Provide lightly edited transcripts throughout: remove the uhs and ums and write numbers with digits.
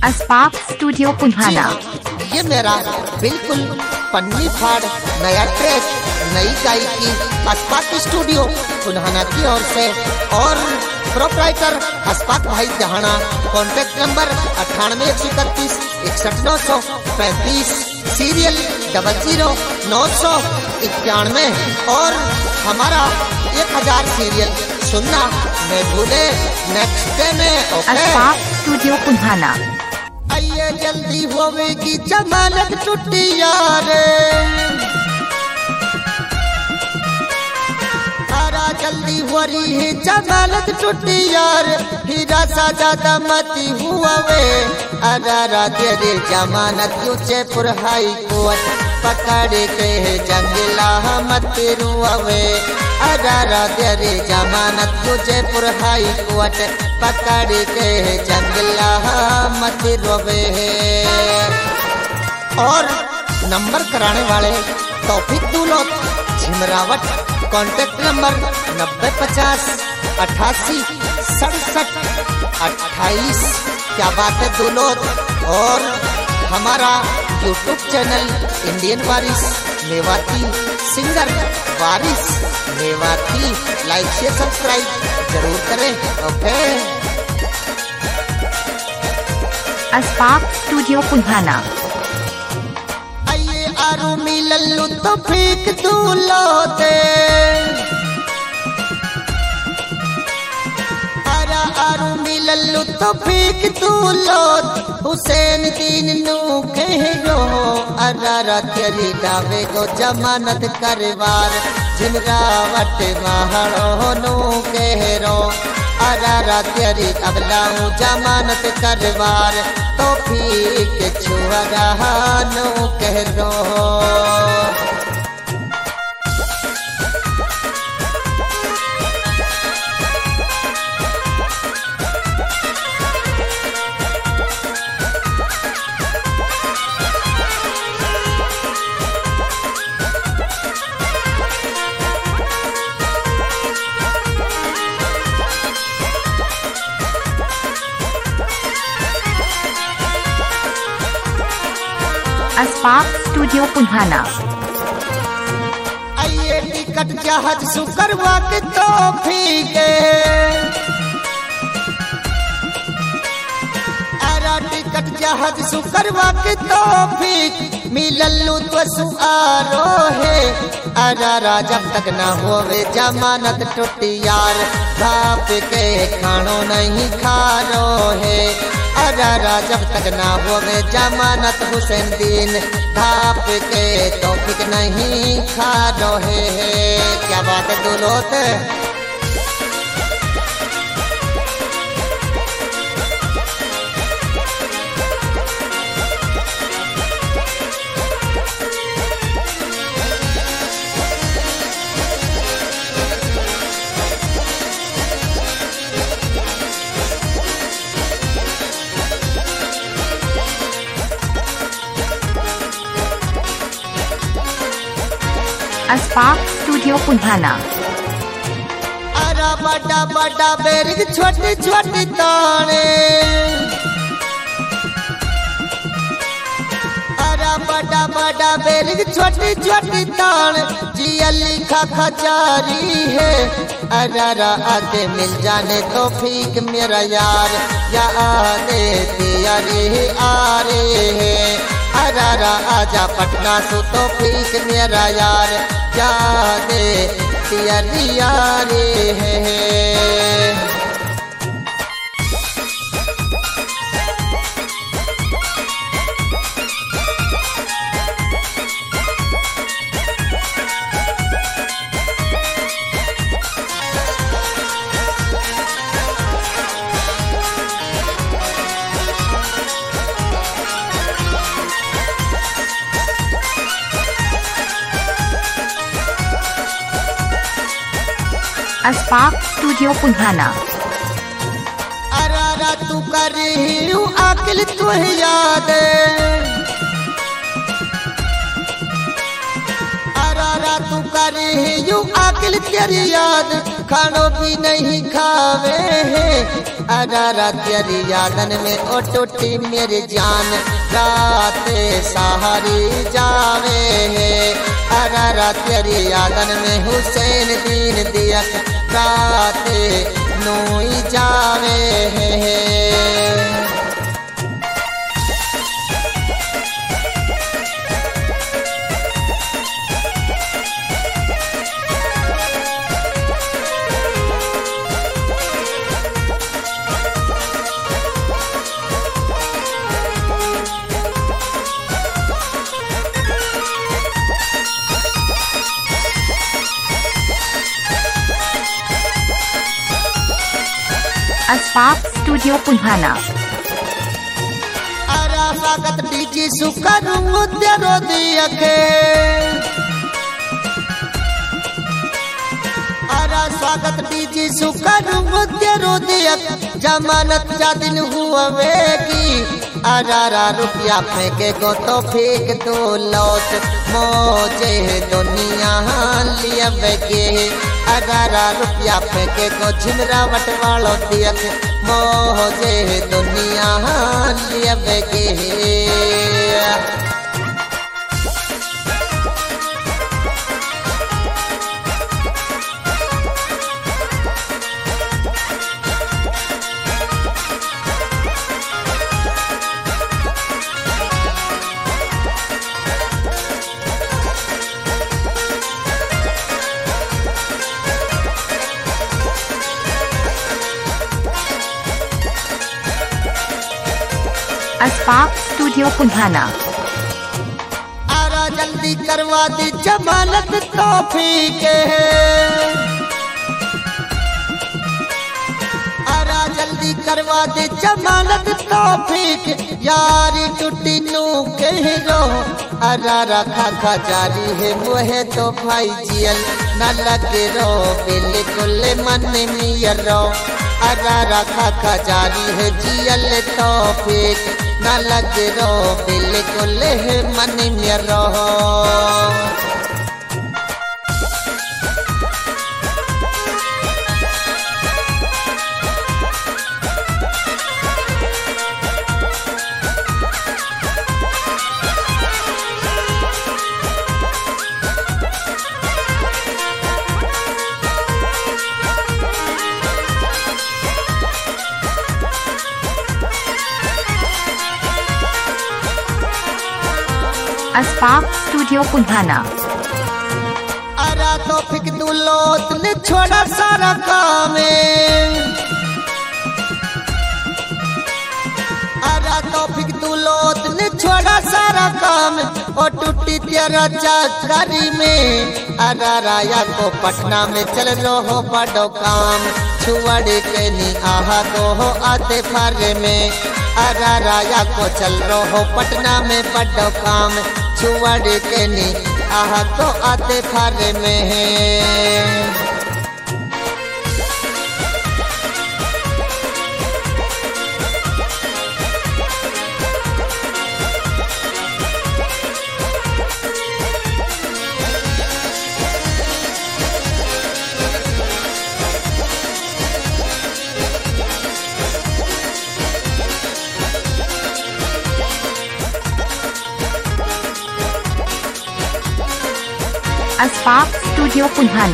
अस्पाक studio Punhana. ये मेरा बिल्कुल पन्नी फाड़ नया ट्रैक, नई गायकी अस्पाक स्टूडियो पुन्हाना की ओर से और प्रोप्राइटर अस्पाक भाई जहाना। कॉन्टेक्ट नंबर 98 131 61 935, सीरियल 00 991 और हमारा 1000 सीरियल सुनना मैं भूले नेक्स्ट डे में। Okay Aspak studio Punhana. आइए जल्दी होवेगी जमानत टूटी यार, अरा जल्दी हो रही है जमानत टूटी यार। हीरा सा ज्यादा मती हुआ वे, अरा तेरे जमानत जयपुर हाई कोर्ट पकड़ के जंगला मत रुआवे। अरा तेरे जमानत जयपुर हाई कोर्ट पकड़ के जंगला मत रोवे। और नंबर कराने वाले तौफीक दुलोत झिमरावट। Contact number 9050 88 67 28। क्या बात है दुलोत। और हमारा YouTube channel Indian Waris Mewati singer Waris Mewati, like से सब्सक्राइब जरूर करें। Okay Aspak studio Punhana. आइए आरू मिलल्लू तो फेंक दूलो दे, अरा आरू मिलल्लू तो फेंक दूलो। हुसैन दीन नू कहो अरा तेरी डावे को जमानत करवार। झिमरावट महाड़ो नू कहो अरा तेरी अबलाऊ जमानत करवार। तौफीक छुआरा नू कहो। अस्पाक स्टूडियो पुन्हाना। आइए टिकट जहाज सुकरवा के तौफीक, अरा टिकट जहाज सुकरवा के तौफीक। मिलल्लू तो सुआरो है, अरा जब तक ना होवे जमानत टूटी यार। भाप के खानो नहीं खारो है, अरा जब तक ना होवे जमानत। हुसैन दीन भाप के तौफीक नहीं खारो है। क्या बात है दुलोत। अस्पाक स्टूडियो पुन्हाना। अरा बड़ा बड़ा बेरिग छोटी छोटी ताने, अरा बड़ा बड़ा बेरिग छोटी छोटी तान। जिया लिखा खजारी है, अरा आगे मिल जाने तौफीक मेरा यार। या आगे तियारी आ रहे है, अरा आजा पटना सो तौफीक मेरा यार। क्या दे तियारी आ रहे हैं। अस्पाक स्टूडियो पुन्हाना। अरा तू कर अकिल तू याद, अरा तू कर अकिल तेरी याद। खानो भी नहीं खावे है, अरारा तेरी यादन में ओ टूटी मेरी जान रात सहारी जावे है। अरारा तेरी यादन में हुसैन दीन दिया रात नोई जावे है। अस्पाक स्टूडियो पुन्हाना। अरा स्वागत डीजी सुकरू तेरो दियखे। अरा स्वागत डीजी सुकरू तेरो दियक जमानत जा दिन हुआ वेगी। अरारा रुपया फेंके गो तो फेंक दो लौट मोजे दुनिया लिया बेगे। अरारा रुपया फेंके गो झिमरावट वालो दियक मोजे दुनिया लिया बेगे। अस्पाक स्टूडियो पुन्हाना। अरा जल्दी करवा दी जमानत तौफी के। अरा जल्दी करवा दे जमानत तौफीक यारी टूटी नू कह रो। अरारा खाखा जारी है मुहे तो भाई जियल न लगे रो बिल्कुल मन मियर रो। अरारा खाखा जारी है जियल तौफीक न लगे रो बिल्कुल मन मियर रो। अस्पाक स्टूडियो पुन्हाना। अरा तो फिक दुलोत ने छोड़ा सारा काम। अरा तो फिक दुलोत ने छोड़ा सारा काम और टूटी तेरा चाकरी में। अरा राया को पटना में चल रो हो बड़ो काम छुअड़ के नी आहा तो हो आते फारे में। अरा राया को चल रो हो पटना में बड़ो काम छुअड़ के नी आहा तो आते फारे में है। अस्पाक स्टूडियो पुन्हाना।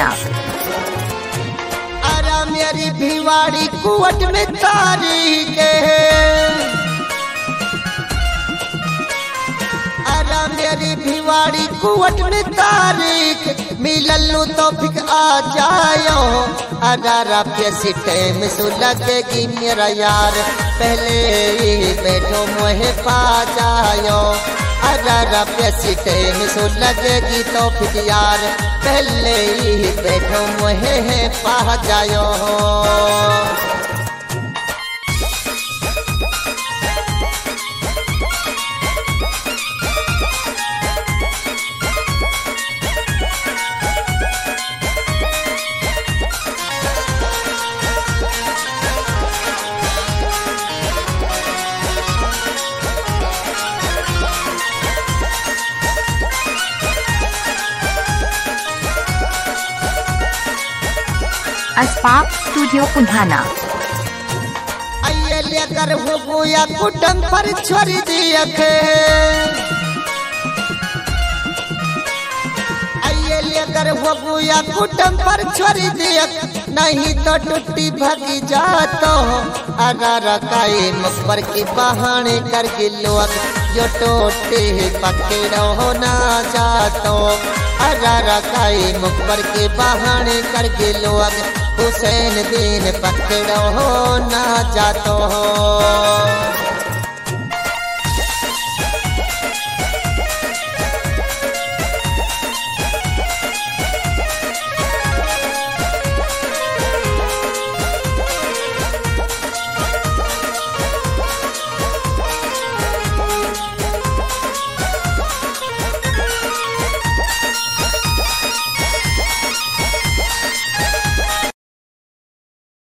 अरा मेरी भिवाड़ी कुवट में तारीख है। अरा मेरी भिवाड़ी कुवट में तारीख मिललू तो फिक आ जायो। अरा पैसी टाइम सु लगेगी मेरा यार पहले ही बैठो मोहे पा जायो। अरा पैसी टाइम सो लगेगी तो फिर यार पहले ही बैठो मोहे पा जायो। अस्पाक स्टूडियो पुन्हाना। लेकर हो गोया कुटम पर छोड़ दिया खे आइए लेकर हो गोया कुटम पर छोड़ दिया नहीं तो टूटी भगी जातो अगारा काए मुखबर के बहाने करके लोग जो टोटे पकड़ो ना जातो अगारा काए मुखबर के बहाने करके लोग हुसैन दीन पकड़ो ना जातो।